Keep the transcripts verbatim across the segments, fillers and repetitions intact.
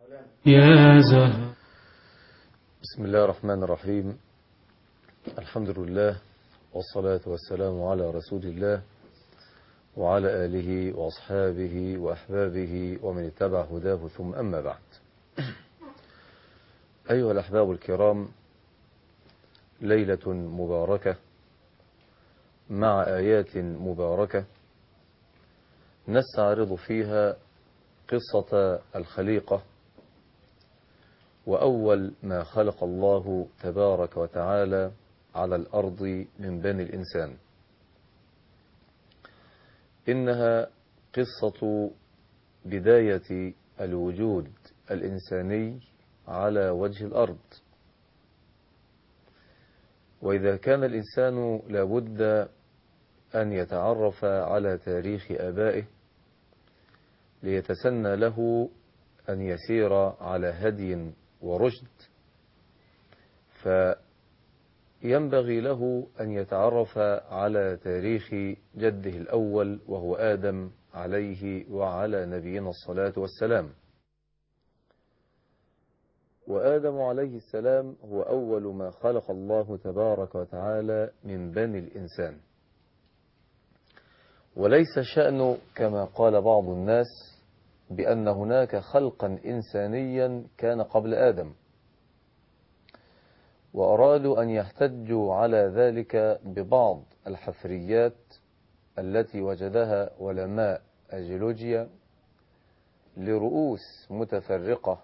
يا زهر. بسم الله الرحمن الرحيم. الحمد لله والصلاة والسلام على رسول الله وعلى آله وأصحابه وأحبابه ومن اتبع هداه، ثم أما بعد. أيها الأحباب الكرام، ليلة مباركة مع آيات مباركة نستعرض فيها قصة الخليقة وأول ما خلق الله تبارك وتعالى على الأرض من بني الإنسان. إنها قصة بداية الوجود الإنساني على وجه الأرض. وإذا كان الإنسان لابد أن يتعرف على تاريخ آبائه ليتسنى له أن يسير على هدي ورشد، فينبغي له أن يتعرف على تاريخ جده الأول وهو آدم عليه وعلى نبينا الصلاة والسلام. وآدم عليه السلام هو أول ما خلق الله تبارك وتعالى من بني الإنسان. وليس الشأن كما قال بعض الناس بأن هناك خلقا إنسانيا كان قبل آدم، وأرادوا أن يحتجوا على ذلك ببعض الحفريات التي وجدها علماء الجيولوجيا لرؤوس متفرقة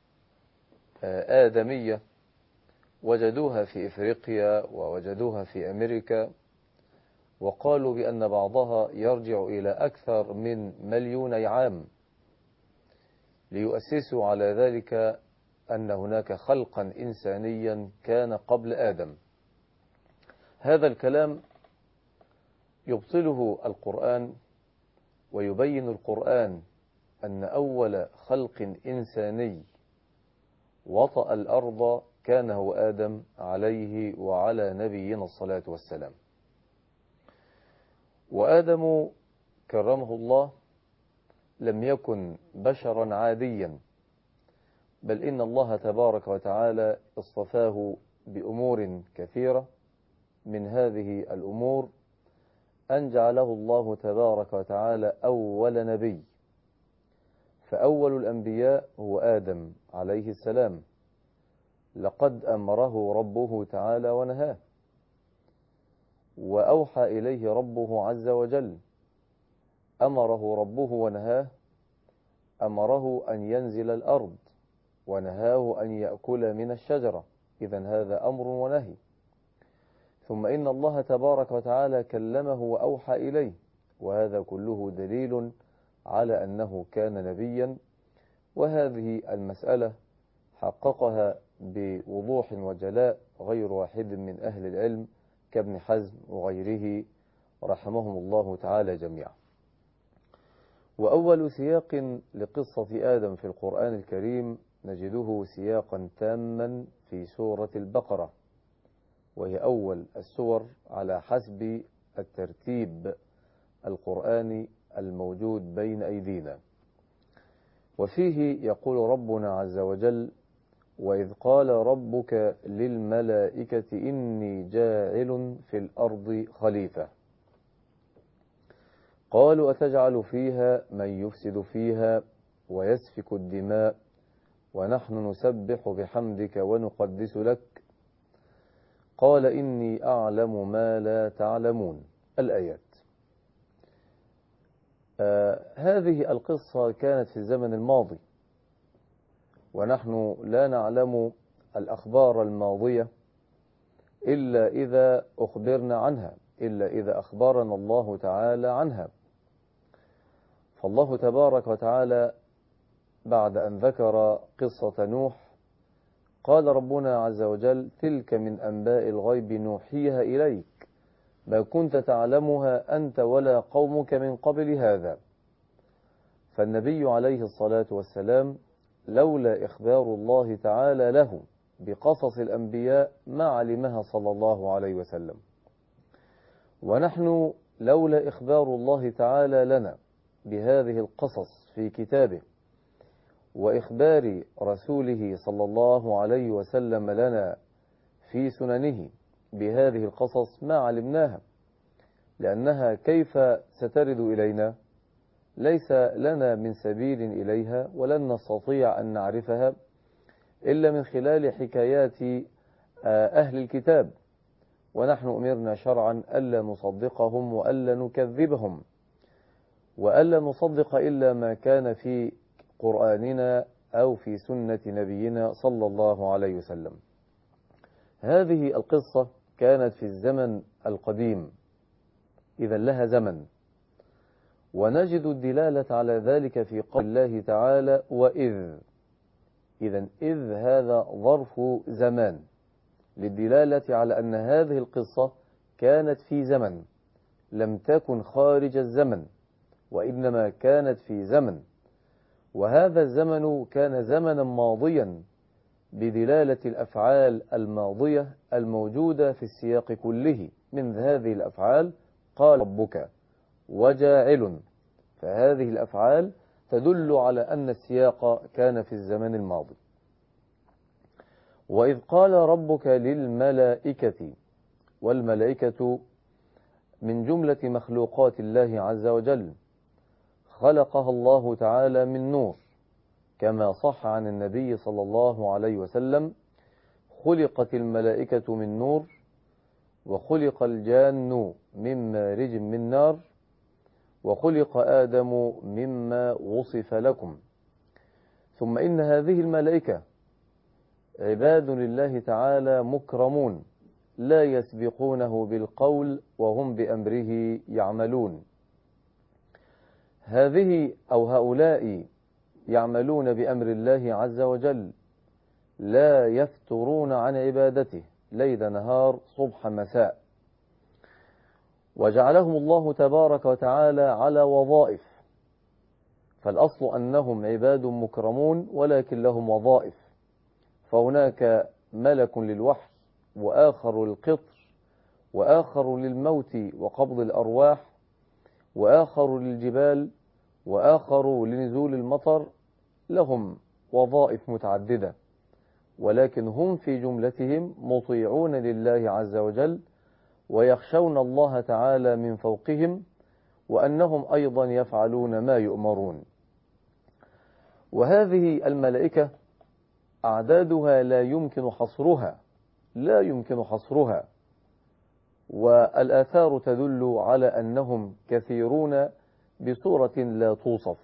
آدمية وجدوها في إفريقيا ووجدوها في أمريكا، وقالوا بأن بعضها يرجع إلى أكثر من مليوني عام، ليؤسسوا على ذلك أن هناك خلقا إنسانيا كان قبل آدم. هذا الكلام يبطله القرآن، ويبين القرآن أن أول خلق إنساني وطأ الأرض كان هو آدم عليه وعلى نبينا الصلاة والسلام. وآدم كرمه الله لم يكن بشرا عاديا، بل إن الله تبارك وتعالى اصطفاه بأمور كثيرة. من هذه الأمور أن جعله الله تبارك وتعالى أول نبي، فأول الأنبياء هو آدم عليه السلام. لقد أمره ربه تعالى ونهاه، وأوحى إليه ربه عز وجل. أمره ربه ونهاه، أمره أن ينزل الأرض ونهاه أن يأكل من الشجرة، إذن هذا أمر ونهي. ثم إن الله تبارك وتعالى كلمه وأوحى إليه، وهذا كله دليل على أنه كان نبيا. وهذه المسألة حققها بوضوح وجلاء غير واحد من أهل العلم كابن حزم وغيره رحمهم الله تعالى جميعا. وأول سياق لقصة آدم في القرآن الكريم نجده سياقا تاما في سورة البقرة، وهي أول السور على حسب الترتيب القرآني الموجود بين أيدينا. وفيه يقول ربنا عز وجل: وإذ قال ربك للملائكة إني جاعل في الأرض خليفة قالوا أتجعل فيها من يفسد فيها ويسفك الدماء ونحن نسبح بحمدك ونقدس لك قال إني أعلم ما لا تعلمون. الآيات. آه هذه القصة كانت في الزمن الماضي، ونحن لا نعلم الأخبار الماضية إلا إذا أخبرنا عنها، إلا إذا أخبرنا الله تعالى عنها. فالله تبارك وتعالى بعد أن ذكر قصة نوح قال ربنا عز وجل: تلك من أنباء الغيب نوحيها إليك ما كنت تعلمها أنت ولا قومك من قبل هذا. فالنبي عليه الصلاة والسلام لولا إخبار الله تعالى له بقصص الأنبياء ما علمها صلى الله عليه وسلم. ونحن لولا إخبار الله تعالى لنا بهذه القصص في كتابه وإخبار رسوله صلى الله عليه وسلم لنا في سننه بهذه القصص ما علمناها، لأنها كيف سترد إلينا؟ ليس لنا من سبيل إليها، ولن نستطيع أن نعرفها إلا من خلال حكايات أهل الكتاب، ونحن أمرنا شرعا ألا نصدقهم وألا نكذبهم وألا نصدق إلا ما كان في قرآننا أو في سنة نبينا صلى الله عليه وسلم. هذه القصة كانت في الزمن القديم، إذا لها زمن، ونجد الدلالة على ذلك في قول الله تعالى وإذ. إذا إذ هذا ظرف زمان للدلالة على أن هذه القصة كانت في زمن، لم تكن خارج الزمن، وإنما كانت في زمن، وهذا الزمن كان زمنا ماضيا بدلالة الأفعال الماضية الموجودة في السياق كله. من هذه الأفعال قال ربك وجاعل، فهذه الأفعال تدل على أن السياق كان في الزمن الماضي. وإذ قال ربك للملائكة، والملائكة من جملة مخلوقات الله عز وجل، خلقها الله تعالى من نور، كما صح عن النبي صلى الله عليه وسلم: خلقت الملائكة من نور، وخلق الجان من مارج من نار، وخلق آدم مما وصف لكم. ثم إن هذه الملائكة عباد لله تعالى مكرمون، لا يسبقونه بالقول وهم بأمره يعملون. هذه أو هؤلاء يعملون بأمر الله عز وجل، لا يفترون عن عبادته ليل نهار صبح مساء، وجعلهم الله تبارك وتعالى على وظائف. فالأصل أنهم عباد مكرمون ولكن لهم وظائف، فهناك ملك للوحي، وآخر للقطر، وآخر للموت وقبض الأرواح، وآخر للجبال، وآخر لنزول المطر. لهم وظائف متعددة، ولكن هم في جملتهم مطيعون لله عز وجل، ويخشون الله تعالى من فوقهم، وأنهم أيضا يفعلون ما يؤمرون. وهذه الملائكة أعدادها لا يمكن حصرها، لا يمكن حصرها، والآثار تدل على أنهم كثيرون بصورة لا توصف.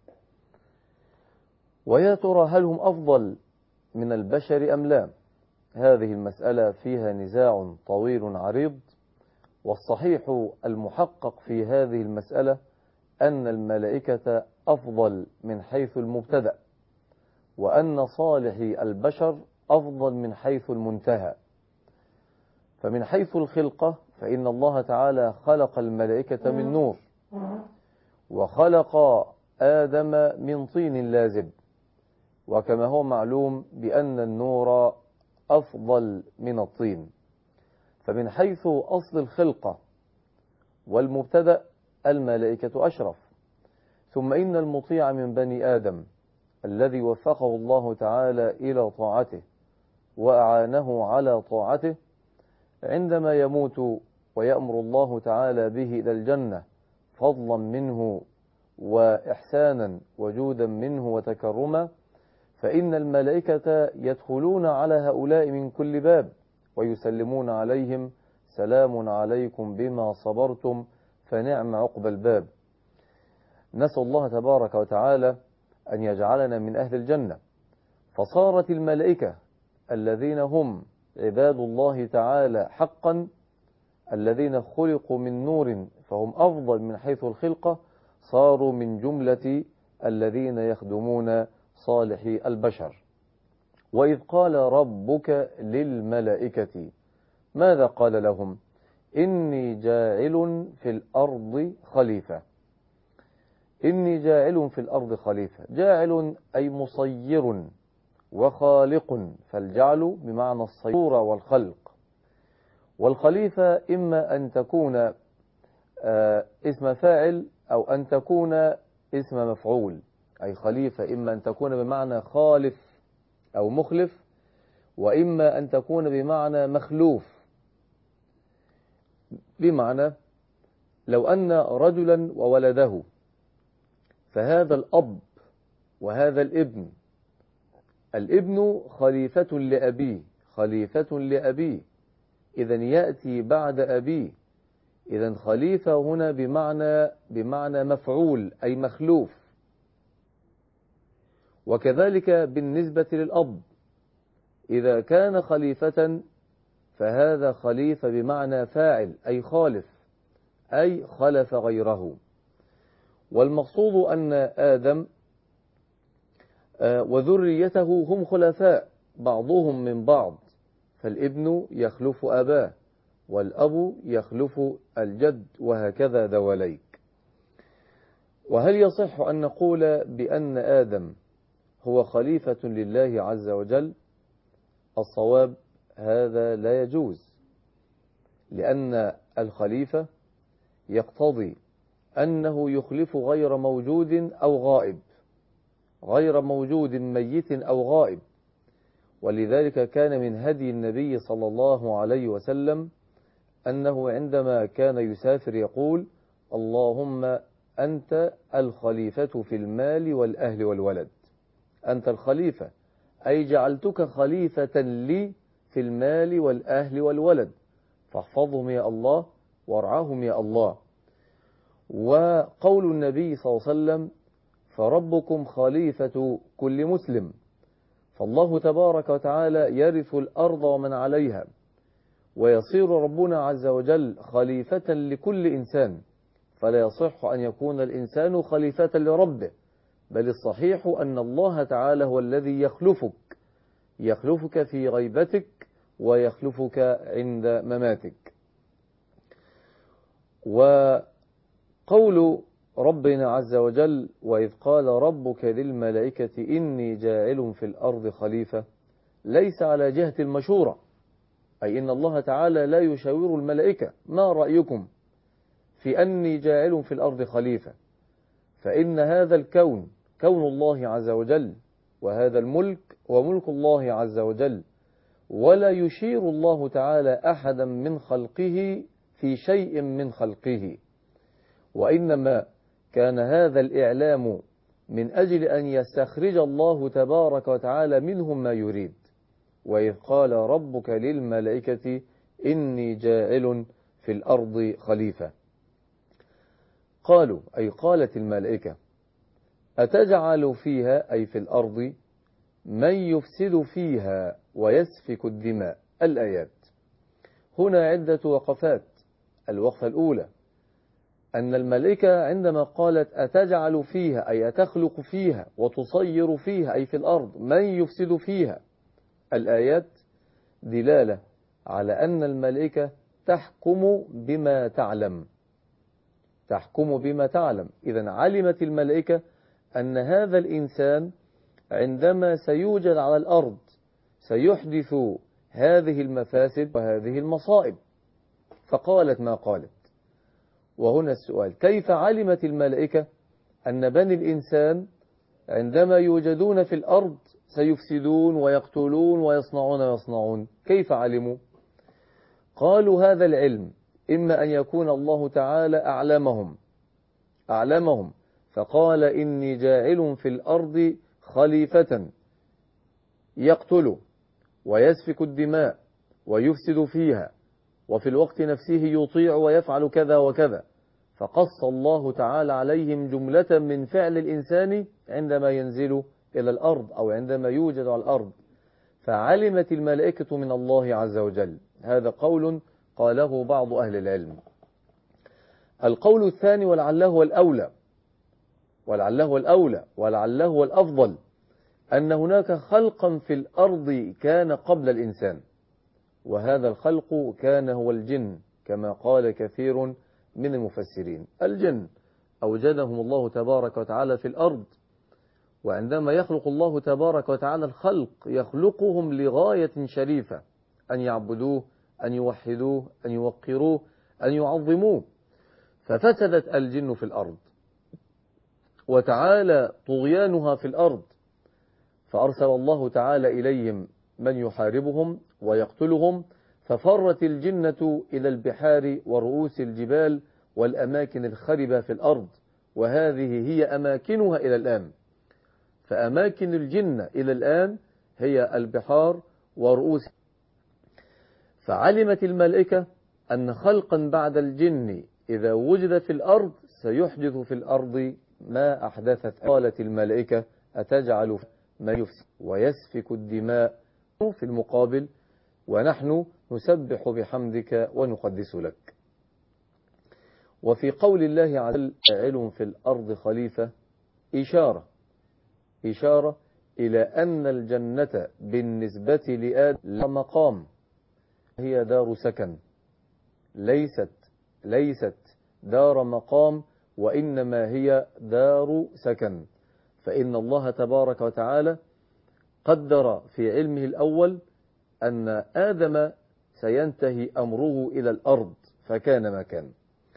ويا ترى هل هم أفضل من البشر أم لا؟ هذه المسألة فيها نزاع طويل عريض، والصحيح المحقق في هذه المسألة أن الملائكة أفضل من حيث المبتدأ، وأن صالح البشر أفضل من حيث المنتهى. فمن حيث الخلقة فإن الله تعالى خلق الملائكة من نور، وخلق آدم من طين لازب، وكما هو معلوم بأن النور أفضل من الطين. فمن حيث أصل الخلقة والمبتدأ الملائكة أشرف. ثم إن المطيع من بني آدم الذي وفقه الله تعالى إلى طاعته وأعانه على طاعته، عندما يموت ويأمر الله تعالى به إلى الجنة فضلا منه وإحسانا وجودا منه وتكرما، فإن الملائكة يدخلون على هؤلاء من كل باب ويسلمون عليهم: سلام عليكم بما صبرتم فنعم عقبى الباب. نسأل الله تبارك وتعالى أن يجعلنا من أهل الجنة. فصارت الملائكة الذين هم عباد الله تعالى حقا، الذين خلقوا من نور فهم أفضل من حيث الخلقة، صاروا من جملة الذين يخدمون صالح البشر. وإذ قال ربك للملائكة، ماذا قال لهم؟ إني جاعل في الأرض خليفة. إني جاعل في الأرض خليفة، جاعل أي مصير وخالق، فالجعل بمعنى الصيرورة والخلق. والخليفة إما أن تكون اسم فاعل أو أن تكون اسم مفعول. أي خليفة إما أن تكون بمعنى خالف أو مخلف، وإما أن تكون بمعنى مخلوف. بمعنى لو أن رجلا وولده، فهذا الأب وهذا الابن، الابن خليفة لأبيه خليفة لأبيه إذن يأتي بعد أبيه، إذن خليفة هنا بمعنى بمعنى مفعول أي مخلوف. وكذلك بالنسبة للأب، إذا كان خليفة فهذا خليفة بمعنى فاعل أي خالف، أي خلف غيره. والمقصود أن آدم وذريته هم خلفاء بعضهم من بعض، فالابن يخلف أباه والأب يخلف الجد، وهكذا دواليك. وهل يصح أن نقول بأن آدم هو خليفة لله عز وجل؟ الصواب هذا لا يجوز، لأن الخليفة يقتضي أنه يخلف غير موجود أو غائب، غير موجود ميت أو غائب. ولذلك كان من هدي النبي صلى الله عليه وسلم أنه عندما كان يسافر يقول: اللهم أنت الخليفة في المال والأهل والولد. أنت الخليفة أي جعلتك خليفة لي في المال والأهل والولد، فاحفظهم يا الله وارعاهم يا الله. وقول النبي صلى الله عليه وسلم: فربكم خليفة كل مسلم. فالله تبارك وتعالى يرث الأرض ومن عليها، ويصير ربنا عز وجل خليفة لكل إنسان، فلا يصح أن يكون الإنسان خليفة لربه، بل الصحيح أن الله تعالى هو الذي يخلفك يخلفك في غيبتك ويخلفك عند مماتك. وقول ربنا عز وجل: وإذ قال ربك للملائكة إني جاعل في الأرض خليفة، ليس على جهة المشورة، أي إن الله تعالى لا يشاور الملائكة: ما رأيكم في أني جاعل في الأرض خليفة؟ فإن هذا الكون كون الله عز وجل، وهذا الملك وملك الله عز وجل، ولا يشير الله تعالى أحدا من خلقه في شيء من خلقه، وإنما كان هذا الإعلام من أجل أن يستخرج الله تبارك وتعالى منهم ما يريد. وإذ قال ربك للملائكة إني جاعل في الأرض خليفة. قالوا أي قالت الملائكة: أتجعل فيها أي في الأرض من يفسد فيها ويسفك الدماء. الآيات هنا عدة وقفات. الوقفة الأولى أن الملائكة عندما قالت أتجعل فيها أي أتخلق فيها وتصير فيها أي في الأرض من يفسد فيها، الآيات دلالة على أن الملائكة تحكم بما تعلم تحكم بما تعلم إذن علمت الملائكة أن هذا الإنسان عندما سيوجد على الأرض سيحدث هذه المفاسد وهذه المصائب، فقالت ما قالت. وهنا السؤال: كيف علمت الملائكة أن بني الإنسان عندما يوجدون في الأرض سيفسدون ويقتلون ويصنعون ويصنعون؟ كيف علموا؟ قالوا هذا العلم إما أن يكون الله تعالى أعلمهم أعلمهم فقال إني جاعل في الأرض خليفة يقتل ويسفك الدماء ويفسد فيها، وفي الوقت نفسه يطيع ويفعل كذا وكذا، فقص الله تعالى عليهم جملة من فعل الإنسان عندما ينزل إلى الأرض أو عندما يوجد على الأرض، فعلمت الملائكة من الله عز وجل. هذا قول قاله بعض أهل العلم. القول الثاني ولعله هو الأولى ولعله هو الأولى ولعله هو الأفضل، أن هناك خلقا في الأرض كان قبل الإنسان، وهذا الخلق كان هو الجن، كما قال كثير من المفسرين. الجن أوجدهم الله تبارك وتعالى في الأرض، وعندما يخلق الله تبارك وتعالى الخلق يخلقهم لغاية شريفة: أن يعبدوه، أن يوحدوه، أن يوقروه، أن يعظموه. ففسدت الجن في الأرض، وتعالى طغيانها في الأرض، فأرسل الله تعالى إليهم من يحاربهم ويقتلهم، ففرت الجنة إلى البحار ورؤوس الجبال والأماكن الخربة في الأرض، وهذه هي أماكنها إلى الآن. فأماكن الجنة إلى الآن هي البحار ورؤوس. فعلمت الملائكة أن خلقا بعد الجن إذا وجد في الأرض سيحدث في الأرض ما أحدثت. قالت الملائكة أتجعل ما يفسد ويسفك الدماء في المقابل ونحن نسبح بحمدك ونقدس لك. وفي قول الله عز وجل جاعل في الأرض خليفة إشارة إشارة إلى أن الجنة بالنسبة لآدم مقام، هي دار سكن، ليست ليست دار مقام، وإنما هي دار سكن. فإن الله تبارك وتعالى قدر في علمه الأول أن آدم سينتهي أمره إلى الأرض فكان ما كان.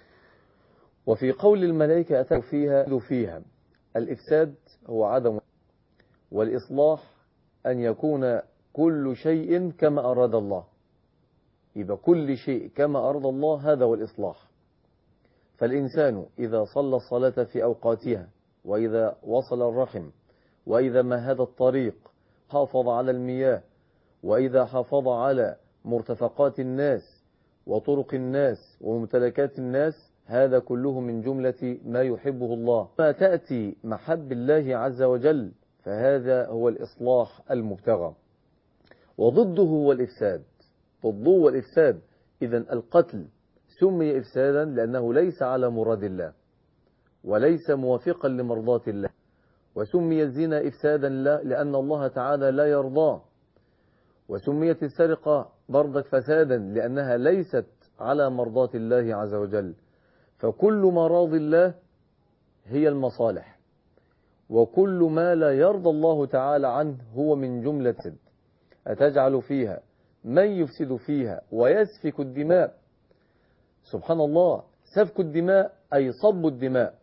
وفي قول الملائكة أتوا فيها فيها الإفساد هو عدم، والإصلاح أن يكون كل شيء كما أراد الله، يبقى كل شيء كما أراد الله، هذا هو الإصلاح. فالإنسان إذا صلى الصلاة في أوقاتها، وإذا وصل الرحم، وإذا مهد الطريق، حافظ على المياه، وإذا حافظ على مرتفقات الناس وطرق الناس وممتلكات الناس، هذا كله من جملة ما يحبه الله. ما تأتي محب الله عز وجل فهذا هو الإصلاح المبتغى، وضده هو الإفساد. ضده هو الإفساد. إذن القتل سمي إفسادا لأنه ليس على مراد الله وليس موافقا لمرضاة الله، وسمي الزنا إفسادا لأن الله تعالى لا يرضاه، وسميت السرقة برضك فسادا لأنها ليست على مرضاة الله عز وجل. فكل مراضي الله هي المصالح، وكل ما لا يرضى الله تعالى عنه هو من جملة سد. أتجعل فيها من يفسد فيها ويسفك الدماء. سبحان الله، سفك الدماء أي صب الدماء،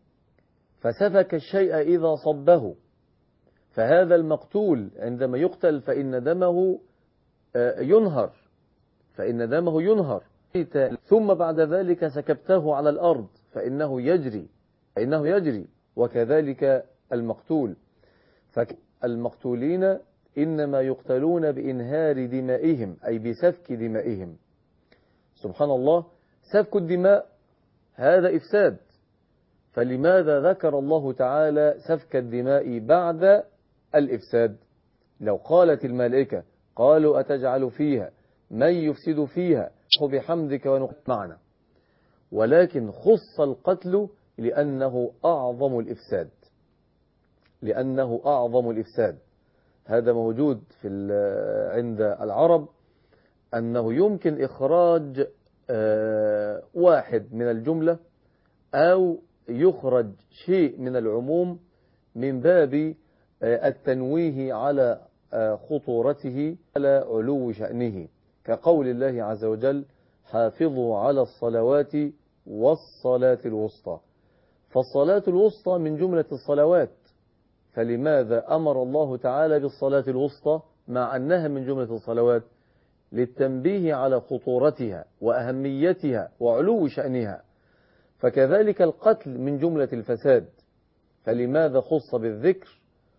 فسفك الشيء إذا صبه، فهذا المقتول عندما يقتل فإن دمه ينهر فإن دمه ينهر ثم بعد ذلك سكبته على الأرض فإنه يجري فإنه يجري وكذلك المقتول. فالمقتولين إنما يقتلون بإنهار دمائهم أي بسفك دمائهم. سبحان الله، سفك الدماء هذا إفساد. فلماذا ذكر الله تعالى سفك الدماء بعد الإفساد؟ لو قالت الملائكة قالوا أتجعل فيها من يفسد فيها بحمدك ونقدس معنا، ولكن خص القتل لأنه أعظم الإفساد لأنه أعظم الإفساد. هذا موجود في عند العرب أنه يمكن إخراج واحد من الجملة أو يخرج شيء من العموم من باب التنويه على خطورته على علو شأنه، كقول الله عز وجل حافظوا على الصلوات والصلاة الوسطى. فالصلاة الوسطى من جملة الصلوات، فلماذا أمر الله تعالى بالصلاة الوسطى مع أنها من جملة الصلوات؟ للتنبيه على خطورتها وأهميتها وعلو شأنها. فكذلك القتل من جملة الفساد، فلماذا خص بالذكر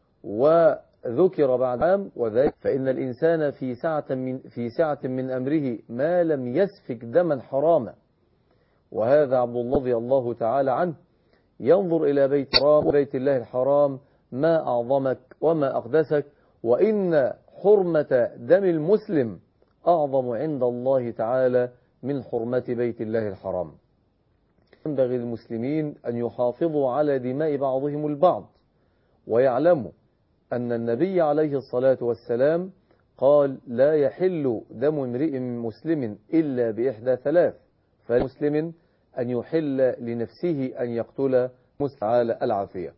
وذكر بعد عام؟ وذلك فإن الإنسان في سعة من في سعة من أمره ما لم يسفك دما حراما. وهذا عبد الله رضي الله تعالى عنه ينظر إلى بيت الحرام بيت الله الحرام ما أعظمك وما أقدسك، وإن حرمة دم المسلم أعظم عند الله تعالى من حرمة بيت الله الحرام. ينبغي للمسلمين أن يحافظوا على دماء بعضهم البعض، ويعلموا أن النبي عليه الصلاة والسلام قال لا يحل دم امرئ مسلم إلا بإحدى ثلاث، فالمسلم أن يحل لنفسه أن يقتل تعالى العافية.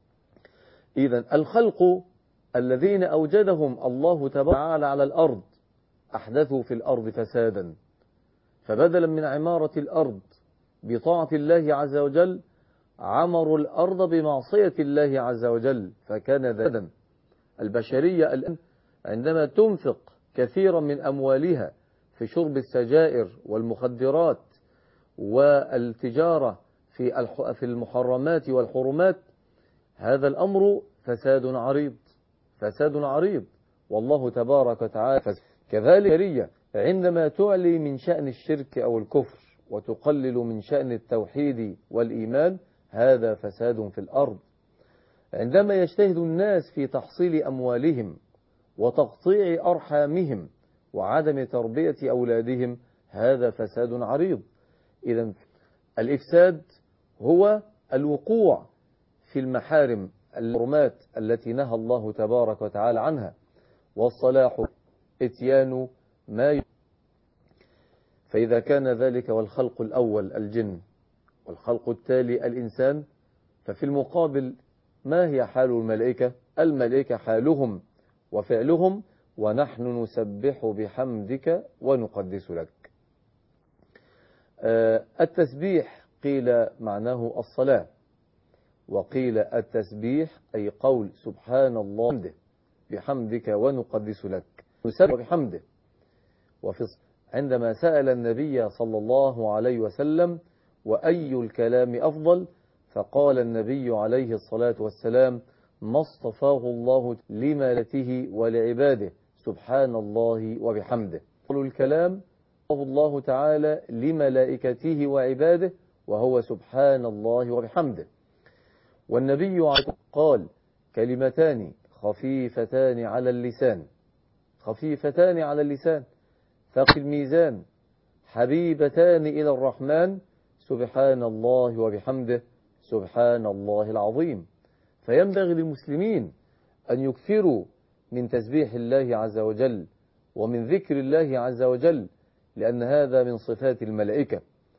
إذن الخلق الذين أوجدهم الله تعالى على الأرض أحدثوا في الأرض فسادا، فبدلا من عمارة الأرض بطاعة الله عز وجل عمروا الأرض بمعصية الله عز وجل، فكان ذا البشرية الآن عندما تنفق كثيرا من أموالها في شرب السجائر والمخدرات والتجارة في في المحرمات والحرمات، هذا الأمر فساد عريض، فساد عريض، والله تبارك وتعالى. كذلك عندما تعلي من شأن الشرك أو الكفر وتقلل من شأن التوحيد والإيمان، هذا فساد في الأرض. عندما يجتهد الناس في تحصيل أموالهم وتقطيع أرحامهم وعدم تربية أولادهم، هذا فساد عريض. إذن الإفساد هو الوقوع في المحارم الحرمات التي نهى الله تبارك وتعالى عنها، والصلاح إتيان ما ي... فإذا كان ذلك والخلق الأول الجن والخلق التالي الإنسان، ففي المقابل ما هي حال الملائكة؟ الملائكة حالهم وفعلهم ونحن نسبح بحمدك ونقدس لك. التسبيح قيل معناه الصلاة، وقيل التسبيح أي قول سبحان الله بحمدك ونقدس لك، نسبح بحمده. وفي عندما سأل النبي صلى الله عليه وسلم وأي الكلام أفضل، فقال النبي عليه الصلاة والسلام ما اصطفاه الله لملته ولعباده سبحان الله وبحمده. قالوا الكلام الله تعالى لملائكته وعباده وهو سبحان الله وبحمده. والنبي قال كلمتان خفيفتان على اللسان، خفيفتان على اللسان ثقل الميزان، حبيبتان إلى الرحمن، سبحان الله وبحمده سبحان الله العظيم. فينبغي للمسلمين أن يكثروا من تسبيح الله عز وجل ومن ذكر الله عز وجل، لأن هذا من صفات الملائكة.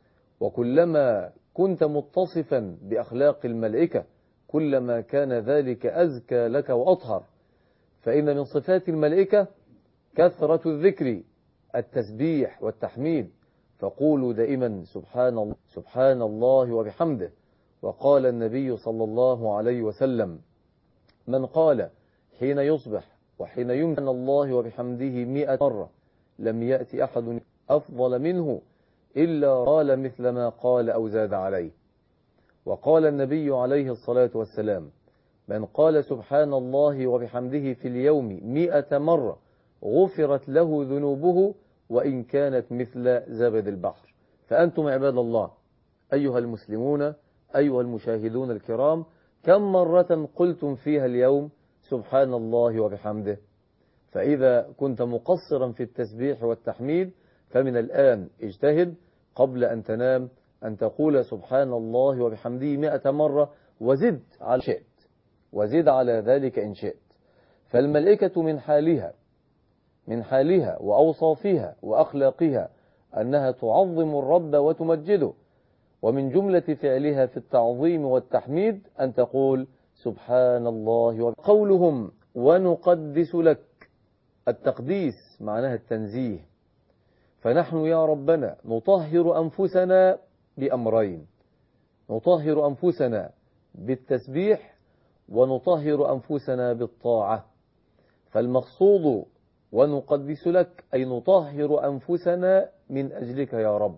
وكلما كنت متصفا بأخلاق الملائكة كلما كان ذلك أزكى لك وأطهر. فإن من صفات الملائكة كثرة الذكر، التسبيح والتحميد، فقولوا دائما سبحان الله سبحان الله وبحمده. وقال النبي صلى الله عليه وسلم من قال حين يصبح وحين يمسي الله وبحمده مئة مرة لم يأتي أحد أفضل منه إلا قال مثل ما قال أو زاد عليه. وقال النبي عليه الصلاة والسلام من قال سبحان الله وبحمده في اليوم مئة مرة غفرت له ذنوبه وإن كانت مثل زبد البحر. فأنتم عباد الله أيها المسلمون أيها المشاهدون الكرام، كم مرة قلتم فيها اليوم سبحان الله وبحمده؟ فإذا كنت مقصرا في التسبيح والتحميد فمن الآن اجتهد قبل أن تنام أن تقول سبحان الله وبحمده مئة مرة، وزد على شئت وزد على ذلك إن شئت. فالملائكة من حالها من حالها وأوصافها وأخلاقها أنها تعظم الرب وتمجده، ومن جملة فعلها في التعظيم والتحميد أن تقول سبحان الله. وقولهم ونقدس لك، التقديس معناها التنزيه. فنحن يا ربنا نطهر أنفسنا بأمرين، نطهر أنفسنا بالتسبيح ونطهر أنفسنا بالطاعة. فالمقصود ونقدس لك أي نطهر أنفسنا من أجلك يا رب،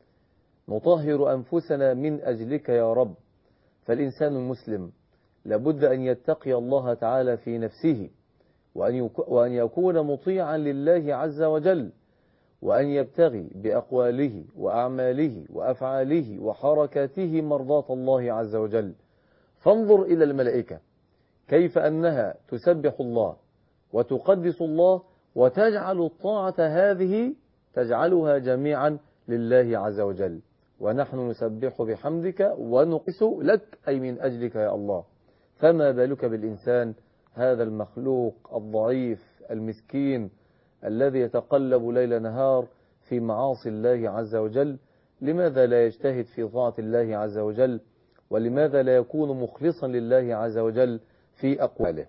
نطهر أنفسنا من أجلك يا رب. فالإنسان المسلم لابد أن يتقي الله تعالى في نفسه، وأن يكون مطيعا لله عز وجل، وأن يبتغي بأقواله وأعماله وأفعاله وحركاته مرضاة الله عز وجل. فانظر إلى الملائكة كيف أنها تسبح الله وتقدس الله وتجعل الطاعة هذه تجعلها جميعا لله عز وجل. ونحن نسبح بحمدك ونقدس لك أي من أجلك يا الله. فما بالك بالإنسان هذا المخلوق الضعيف المسكين الذي يتقلب ليل نهار في معاصي الله عز وجل؟ لماذا لا يجتهد في طاعة الله عز وجل؟ ولماذا لا يكون مخلصا لله عز وجل في أقواله؟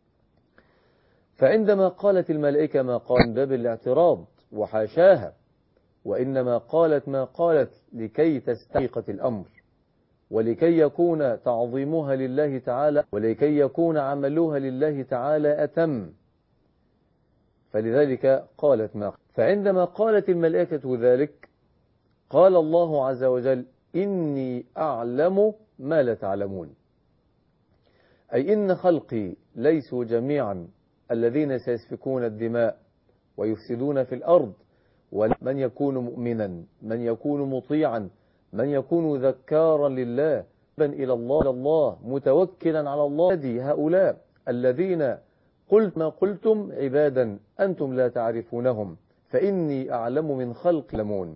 فعندما قالت الملائكة ما قال من باب الاعتراض وحاشاها، وإنما قالت ما قالت لكي تستحقق الأمر، ولكي يكون تعظيمها لله تعالى، ولكي يكون عملها لله تعالى أتم. فلذلك قالت ما. فعندما قالت الملائكة ذلك قال الله عز وجل إني أعلم ما لا تعلمون، أي إن خلقي ليسوا جميعا الذين سيسفكون الدماء ويفسدون في الأرض، ومن يكون مؤمنا، من يكون مطيعا، من يكون ذكارا لله إلى الله, الله متوكلا على الله. هؤلاء الذين قلت ما قلتم عبادا أنتم لا تعرفونهم فإني أعلم من خلق لمون.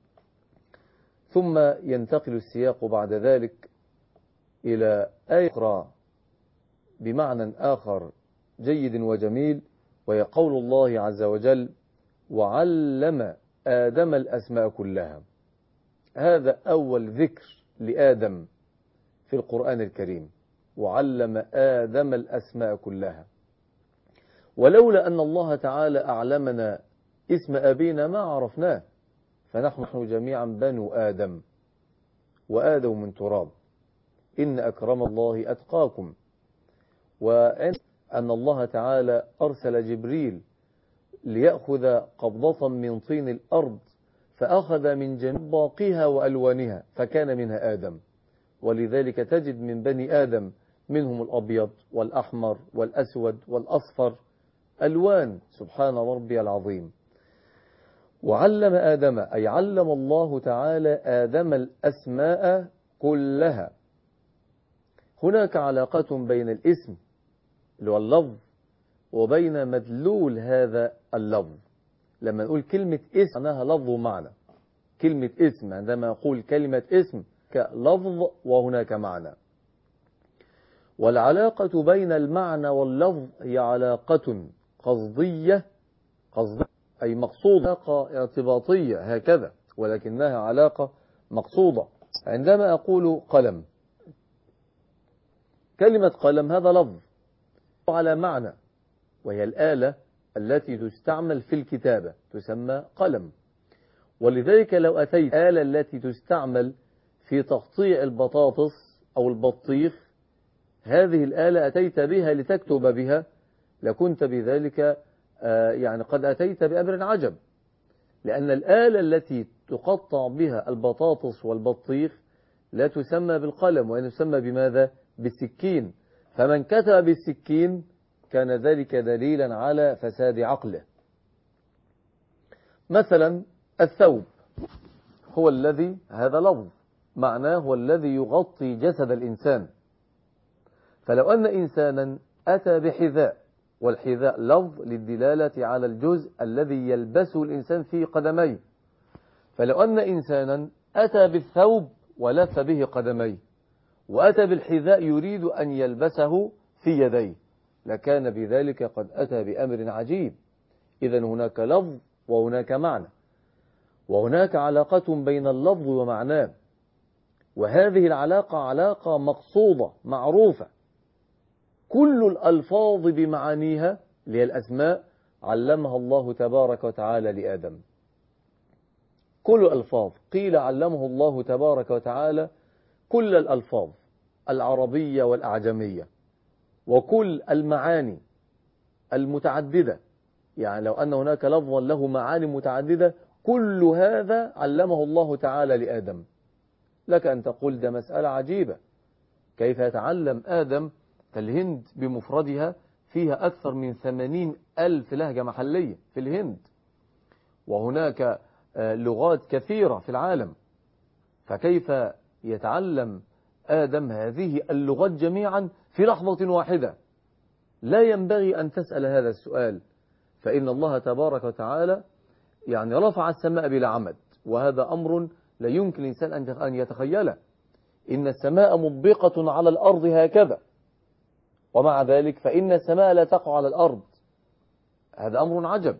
ثم ينتقل السياق بعد ذلك إلى آية أخرى بمعنى آخر جيد وجميل، وهي قول الله عز وجل وعلم آدم الأسماء كلها. هذا أول ذكر لآدم في القرآن الكريم، وعلم آدم الأسماء كلها. ولولا أن الله تعالى أعلمنا اسم أبينا ما عرفناه، فنحن جميعا بنو آدم، وآدم من تراب، إن أكرم الله أتقاكم. وأن الله تعالى أرسل جبريل ليأخذ قبضة من طين الأرض، فأخذ من جميع باقيها وألوانها فكان منها آدم. ولذلك تجد من بني آدم منهم الأبيض والأحمر والأسود والأصفر، ألوان، سبحان ربي العظيم. وعلم آدم أي علم الله تعالى آدم الأسماء كلها. هناك علاقة بين الاسم اللي هو اللفظ وبين مدلول هذا اللفظ. لما نقول كلمة اسم معناها لفظ ومعنى. كلمة اسم عندما نقول كلمة اسم كلفظ وهناك معنى. والعلاقة بين المعنى واللفظ هي علاقة قصدية، قصدية أي مقصودة، علاقة ارتباطية هكذا، ولكنها علاقة مقصودة. عندما أقول قلم، كلمة قلم هذا لفظ على معنى، وهي الآلة التي تستعمل في الكتابة تسمى قلم. ولذلك لو أتيت الآلة التي تستعمل في تقطيع البطاطس أو البطيخ، هذه الآلة أتيت بها لتكتب بها، لكنت بذلك يعني قد أتيت بأمر عجب، لأن الآلة التي تقطع بها البطاطس والبطيخ لا تسمى بالقلم، وإن تسمى بماذا؟ بالسكين. فمن كتب بالسكين كان ذلك دليلا على فساد عقله. مثلا الثوب هو الذي، هذا لفظ معناه هو الذي يغطي جسد الإنسان. فلو أن إنسانا أتى بحذاء، والحذاء لفظ للدلالة على الجزء الذي يلبسه الإنسان في قدميه، فلو أن إنسانا أتى بالثوب ولف به قدميه، وأتى بالحذاء يريد أن يلبسه في يديه، لكان بذلك قد أتى بأمر عجيب. إذن هناك لفظ وهناك معنى، وهناك علاقة بين اللفظ ومعناه، وهذه العلاقة علاقة مقصودة معروفة. كل الألفاظ بمعانيها اللي هي الأسماء علمها الله تبارك وتعالى لآدم. كل الألفاظ قيل علمه الله تبارك وتعالى كل الألفاظ العربية والأعجمية، وكل المعاني المتعددة. يعني لو أن هناك لفظا له معاني متعددة، كل هذا علمه الله تعالى لآدم. لك أن تقول ده مسألة عجيبة، كيف يتعلم آدم؟ فالهند بمفردها فيها أكثر من ثمانين ألف لهجة محلية في الهند، وهناك لغات كثيرة في العالم، فكيف يتعلم آدم هذه اللغات جميعا في لحظة واحدة؟ لا ينبغي أن تسأل هذا السؤال، فإن الله تبارك وتعالى يعني رفع السماء بلا عمد، وهذا أمر لا يمكن الإنسان أن يتخيله. إن السماء مطبقة على الأرض هكذا، ومع ذلك فإن السماء لا تقع على الأرض. هذا أمر عجب.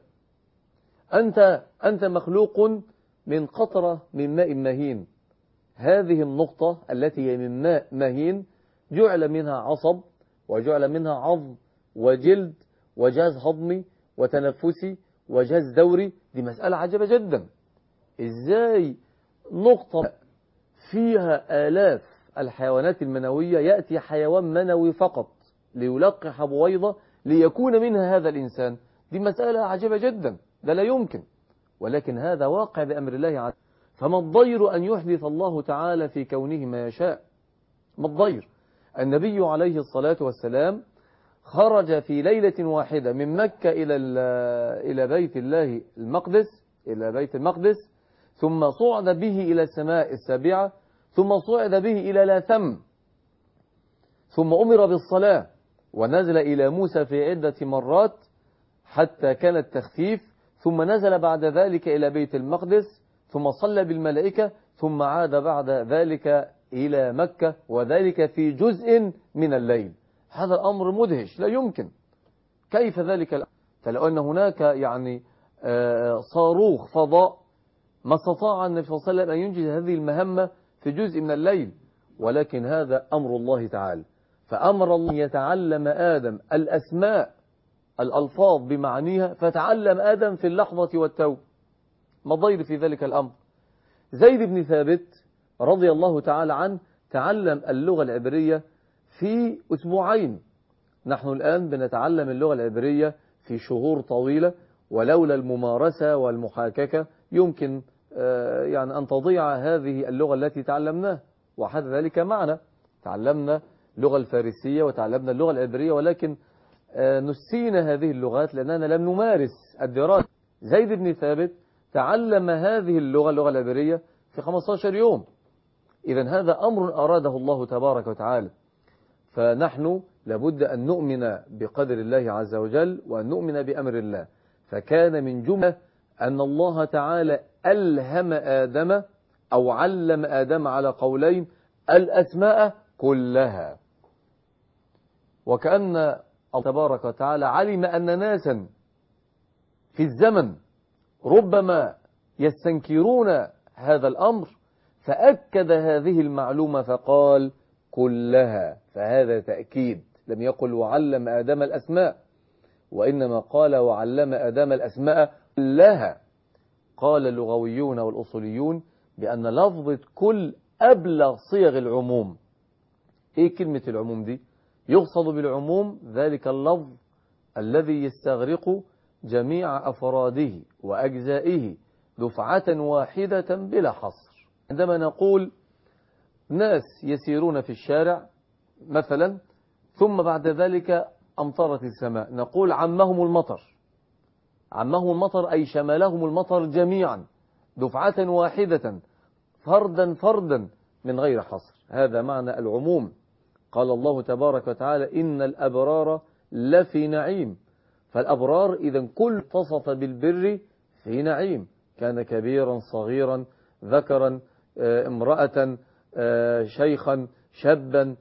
أنت أنت مخلوق من قطرة من ماء مهين. هذه النقطة التي هي من ماء مهين جعل منها عصب، وجعل منها عظم وجلد وجهاز هضمي وتنفسي وجهاز دوري. دي مسألة عجيبة جدا. إزاي نقطة فيها آلاف الحيوانات المنوية يأتي حيوان منوي فقط ليلقح بويضة ليكون منها هذا الإنسان. دي مسألة عجيبة جدا، ده لا يمكن، ولكن هذا واقع بأمر الله عز وجل. فما الضير أن يحدث الله تعالى في كونه ما يشاء؟ ما الضير؟ النبي عليه الصلاة والسلام خرج في ليلة واحدة من مكة إلى إلى بيت الله المقدس إلى بيت المقدس، ثم صعد به إلى السماء السابعة، ثم صعد به إلى لاثم، ثم أمر بالصلاة ونزل إلى موسى في عدة مرات حتى كان التخفيف، ثم نزل بعد ذلك إلى بيت المقدس، ثم صلى بالملائكة، ثم عاد بعد ذلك إلى مكة، وذلك في جزء من الليل. هذا الأمر مدهش، لا يمكن. كيف ذلك الأمر؟ فلو أن هناك يعني صاروخ فضاء ما استطاع النبي صلى الله عليه وسلم أن ينجز هذه المهمة في جزء من الليل، ولكن هذا أمر الله تعالى. فأمر الله يتعلم آدم الأسماء الألفاظ بمعنيها، فتعلم آدم في اللحظة والتو. ما ضير في ذلك الأمر؟ زيد بن ثابت رضي الله تعالى عنه تعلم اللغة العبرية في أسبوعين. نحن الآن بنتعلم اللغة العبرية في شهور طويلة، ولولا الممارسة والمحاككة يمكن يعني أن تضيع هذه اللغة التي تعلمناها. وحدث ذلك معنا، تعلمنا اللغة الفارسية وتعلمنا اللغة العبرية، ولكن نسينا هذه اللغات لأننا لم نمارس الدراسة. زيد بن ثابت تعلم هذه اللغة اللغة العبرية في خمسة عشر يوم. إذن هذا أمر أراده الله تبارك وتعالى، فنحن لابد أن نؤمن بقدر الله عز وجل وأن نؤمن بأمر الله. فكان من جملة أن الله تعالى ألهم آدم أو علم آدم على قولين الأسماء كلها، وكأن الله تبارك وتعالى علم أن ناسا في الزمن ربما يستنكرون هذا الأمر، فأكد هذه المعلومة فقال كلها. فهذا تأكيد، لم يقل وعلم آدم الأسماء، وإنما قال وعلم آدم الأسماء كلها. قال اللغويون والأصوليون بأن لفظة كل أبلغ صيغ العموم. إيه كلمة العموم دي؟ يقصد بالعموم ذلك اللفظ الذي يستغرق جميع أفراده وأجزائه دفعة واحدة بلا حصر. عندما نقول ناس يسيرون في الشارع مثلا، ثم بعد ذلك أمطرت السماء، نقول عمهم المطر. عمهم المطر أي شملهم المطر جميعا دفعة واحدة فردا فردا من غير حصر. هذا معنى العموم. قال الله تبارك وتعالى إن الأبرار لفي نعيم. فالأبرار إذن كل اتصف بالبر في نعيم، كان كبيرا صغيرا ذكرا امرأة شيخا شابا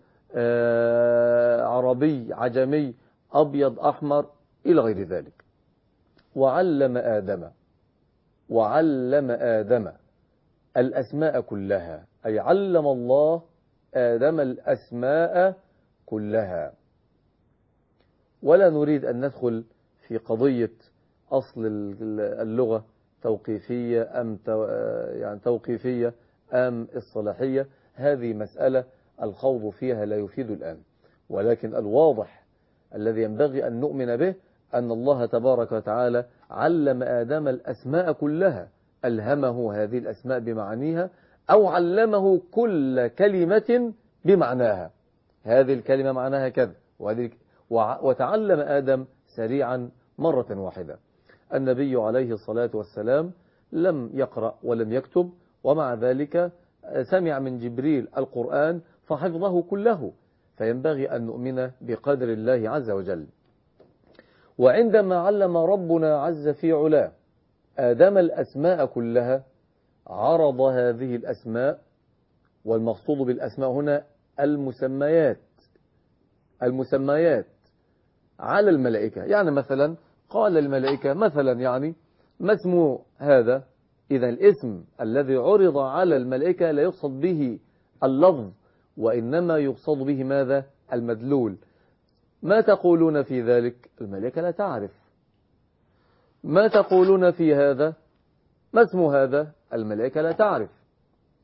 عربي عجمي أبيض أحمر إلى غير ذلك. وعلم آدم وعلم آدم الأسماء كلها، أي علم الله آدم الأسماء كلها. ولا نريد أن ندخل في قضية أصل اللغة توقيفية أم يعني توقيفية أم الصلاحية. هذه مسألة الخوض فيها لا يفيد الآن، ولكن الواضح الذي ينبغي أن نؤمن به أن الله تبارك وتعالى علم آدم الأسماء كلها، ألهمه هذه الأسماء بمعانيها، أو علمه كل كلمة بمعناها. هذه الكلمة معناها كذا، وتعلم آدم سريعا مرة واحدة. النبي عليه الصلاة والسلام لم يقرأ ولم يكتب، ومع ذلك سمع من جبريل القرآن فحفظه كله، فينبغي أن نؤمن بقدر الله عز وجل. وعندما علم ربنا عز في علاه آدم الأسماء كلها، عرض هذه الأسماء، والمقصود بالأسماء هنا المسميات المسميات على الملائكة. يعني مثلا قال الملائكة مثلا يعني ما اسم هذا؟ إذا الاسم الذي عرض على الملائكة لا يقصد به اللفظ، وإنما يقصد به ماذا؟ المدلول. ما تقولون في ذلك؟ الملائكة لا تعرف. ما تقولون في هذا؟ ما اسم هذا؟ الملائكة لا تعرف.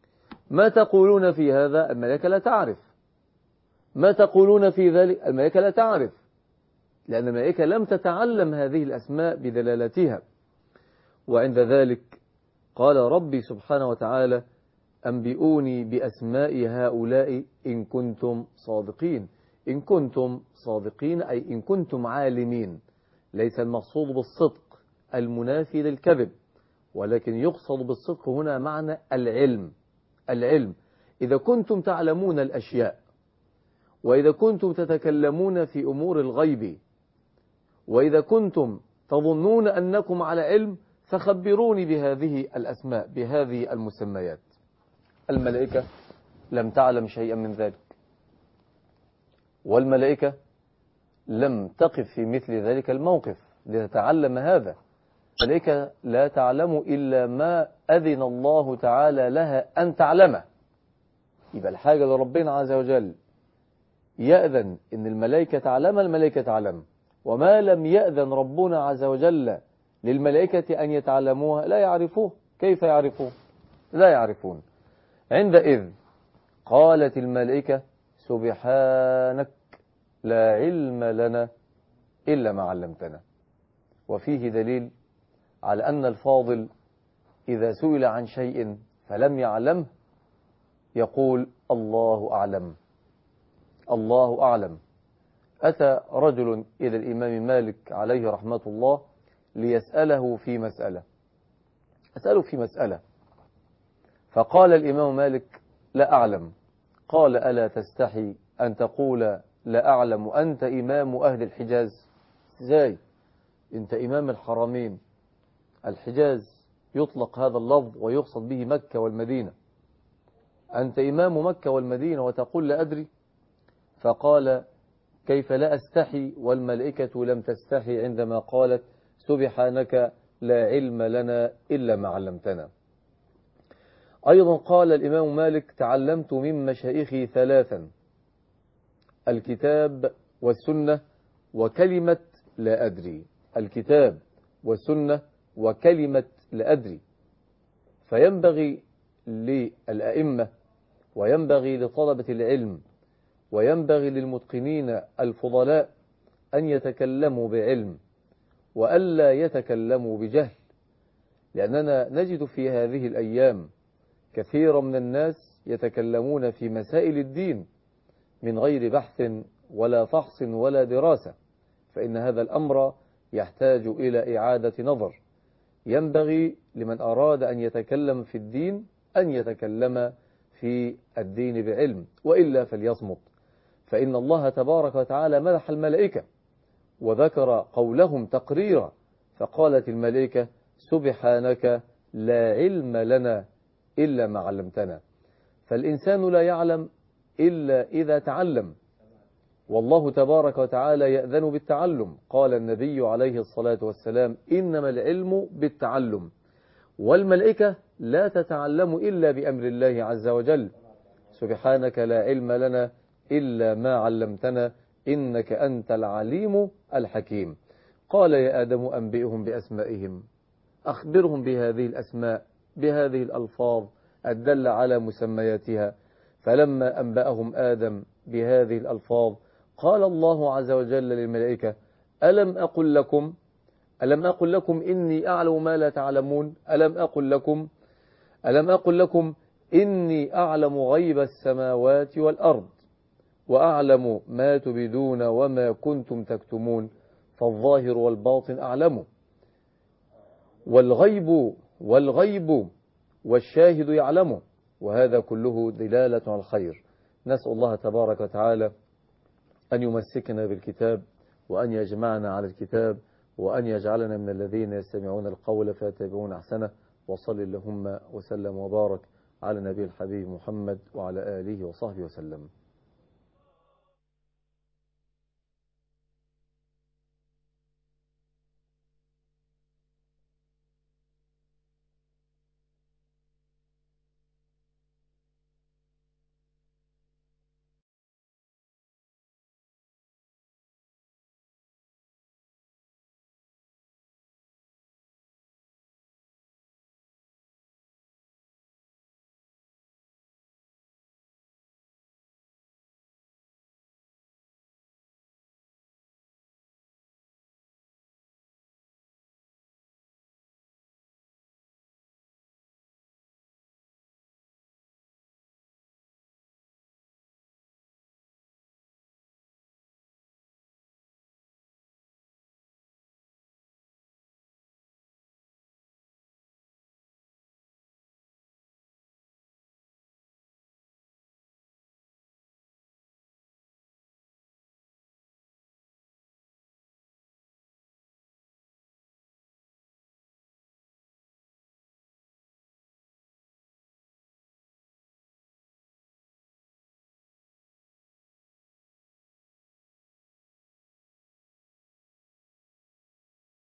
ما تقولون في هذا؟ الملائكة لا تعرف. ما تقولون في ذلك؟ الملائكة لا تعرف، لأن الملائكة لم تتعلم هذه الأسماء بدلالتها. وعند ذلك قال ربي سبحانه وتعالى: أنبئوني بأسماء هؤلاء إن كنتم صادقين. إن كنتم صادقين أي إن كنتم عالمين. ليس المقصود بالصدق المنافي للكذب، ولكن يقصد بالصدق هنا معنى العلم. العلم إذا كنتم تعلمون الأشياء، وإذا كنتم تتكلمون في أمور الغيب، وإذا كنتم تظنون أنكم على علم، فخبروني بهذه الأسماء، بهذه المسميات. الملائكة لم تعلم شيئا من ذلك، والملائكة لم تقف في مثل ذلك الموقف لتتعلم هذا. الملائكة لا تعلم إلا ما أذن الله تعالى لها أن تعلمه. يبقى الحاجة لربنا عز وجل يأذن إن الملائكة تعلم، الملائكة تعلم. وما لم يأذن ربنا عز وجل للملائكة أن يتعلموها لا يعرفوه. كيف يعرفوه؟ لا يعرفون. عندئذ قالت الملائكة: سبحانك لا علم لنا إلا ما علمتنا. وفيه دليل على أن الفاضل إذا سئل عن شيء فلم يعلمه يقول: الله أعلم، الله أعلم. أتى رجل إلى الإمام مالك عليه رحمة الله ليسأله في مسألة، أسأله في مسألة، فقال الإمام مالك: لا أعلم. قال: ألا تستحي أن تقول لا أعلم وأنت إمام أهل الحجاز؟ إزاي؟ أنت إمام الحرمين. الحجاز يطلق هذا اللفظ ويقصد به مكة والمدينة. أنت إمام مكة والمدينة وتقول لا أدري؟ فقال: كيف لا أستحي والملائكة لم تستحي عندما قالت: سبحانك لا علم لنا إلا ما علمتنا. أيضا قال الإمام مالك: تعلمت من مشايخي ثلاثا: الكتاب والسنة وكلمة لا أدري. الكتاب والسنة وكلمة لا أدري. فينبغي للأئمة وينبغي لطلبة العلم وينبغي للمتقنين الفضلاء أن يتكلموا بعلم وألا يتكلموا بجهل، لأننا نجد في هذه الأيام كثيرا من الناس يتكلمون في مسائل الدين من غير بحث ولا فحص ولا دراسة، فإن هذا الأمر يحتاج إلى إعادة نظر. ينبغي لمن أراد أن يتكلم في الدين أن يتكلم في الدين بعلم، وإلا فليصمت. فإن الله تبارك وتعالى مدح الملائكة وذكر قولهم تقريرا، فقالت الملائكة: سبحانك لا علم لنا إلا ما علمتنا. فالإنسان لا يعلم إلا إذا تعلم، والله تبارك وتعالى يأذن بالتعلم. قال النبي عليه الصلاة والسلام: إنما العلم بالتعلم. والملائكة لا تتعلم إلا بأمر الله عز وجل. سبحانك لا علم لنا إلا ما علمتنا إنك أنت العليم الحكيم. قال: يا آدم أنبئهم بأسمائهم، أخبرهم بهذه الأسماء بهذه الألفاظ الدل على مسمياتها. فلما أنبأهم آدم بهذه الألفاظ قال الله عز وجل للملائكة: ألم أقل لكم ألم أقل لكم إني أعلم ما لا تعلمون؟ ألم أقل لكم ألم أقل لكم إني أعلم غيب السماوات والأرض وأعلم ما تبدون وما كنتم تكتمون، فالظاهر والباطن أعلمه، والغيب والغيب والشاهد يعلمه، وهذا كله دلالة على الخير. نسأل الله تبارك وتعالى أن يمسكنا بالكتاب وأن يجمعنا على الكتاب وأن يجعلنا من الذين يستمعون القول فيتبعون أحسنه. وصل اللهم وسلم وبارك على نبي الحبيب محمد وعلى آله وصحبه وسلم.